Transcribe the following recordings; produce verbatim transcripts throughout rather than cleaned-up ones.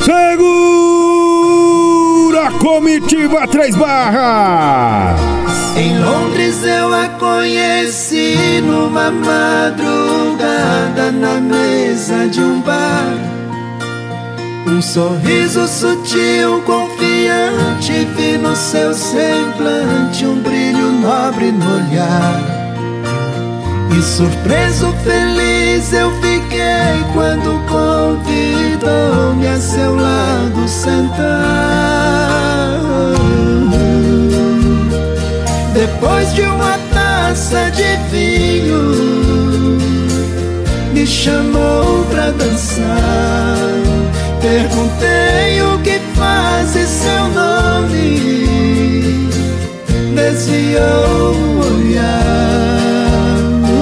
Segura a comitiva Três Barras. Em Londres eu a conheci numa madrugada na mesa de um bar. Um sorriso sutil, confiante, vi no seu semblante um brilho nobre no olhar. E surpreso, feliz eu fiquei quando convidou-me a seu lado sentar. Depois de uma taça de vinho, me chamou pra dançar. Perguntei o que faz seu nome, desviou o olhar,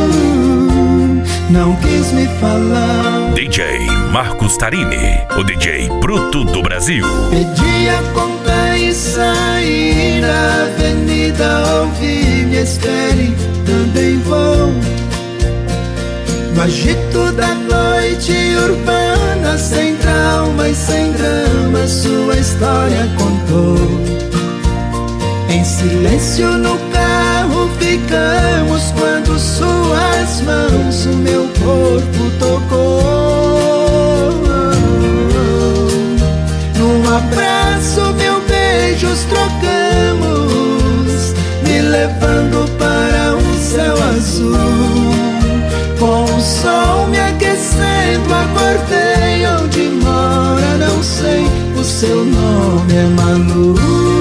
não quis me falar. D J Marcos Tarini, o D J bruto do Brasil. Pedi a conta e saí na avenida, ouvi, me espere, também vou. No agito da noite urbana, sem trauma e sem drama, sua história contou. Em silêncio no carro ficamos quando suas mãos o meu corpo tocou. Num abraço, mil beijos trocamos, me levando para um céu azul. Com o sol me aquecendo, acordei onde mora, não sei, o seu nome é Malu.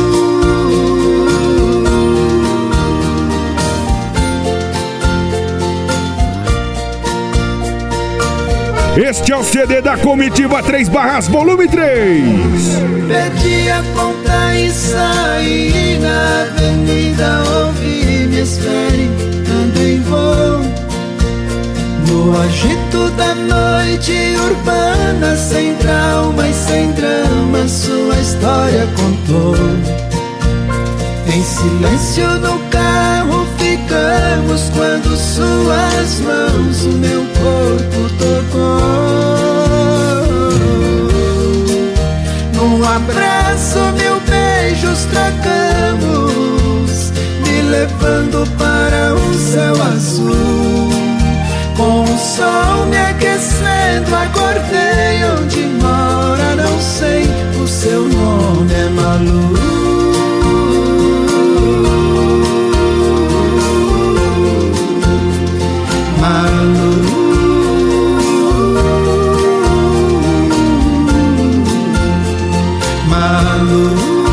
Este é o C D da comitiva Três Barras, volume três. Perdi a conta e saí na avenida, ouvi, me espere, também vou. No agito da noite urbana, sem trauma e sem drama, sua história contou. Em silêncio no carro ficamos quando suas mãos o meu corpo tocou. Num abraço, mil beijos trocamos, me levando para um céu azul. Com o sol me aquecendo, acordei onde mora, não sei, o seu nome é Malu. Malu, Malu.